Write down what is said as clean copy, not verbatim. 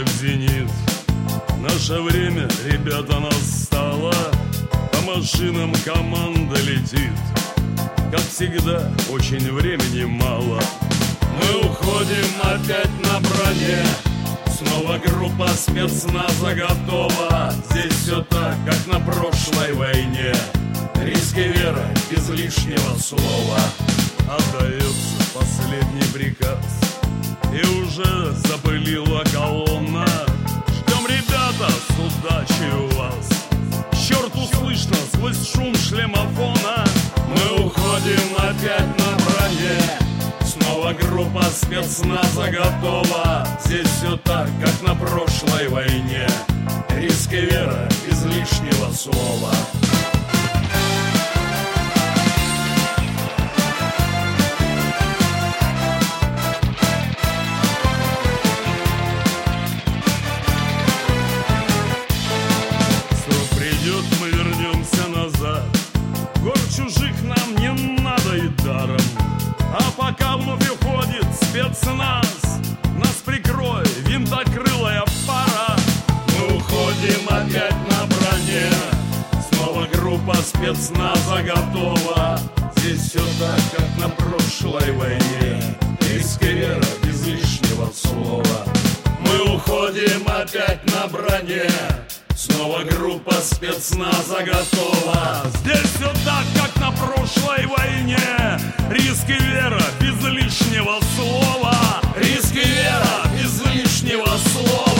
в зенит. Наше время, ребята, настало. По машинам команда летит. Как всегда, очень времени мало. Мы уходим опять на броне. Снова группа спецназа готова. Здесь все так, как на прошлой войне. Риск и вера без лишнего слова. Отдается последний приказ, и уже запылила колонна. Ждем, ребята, с удачей у вас. К черту слышно сквозь шум шлемофона. Мы уходим опять на броне. Снова группа спецназа готова. Здесь все так, как на прошлой войне. Риск и вера без лишнего слова. Мы вернемся назад. Гор чужих нам не надо и даром. А пока вновь уходит спецназ, нас прикрой винтокрылая пара. Мы уходим опять на броне. Снова группа спецназа готова. Здесь все так, как на прошлой войне. Риск и вера без лишнего слова. Мы уходим опять на броне. Снова группа спецназа готова. Здесь все так, как на прошлой войне. Риск и вера без лишнего слова. Риск и вера без лишнего слова.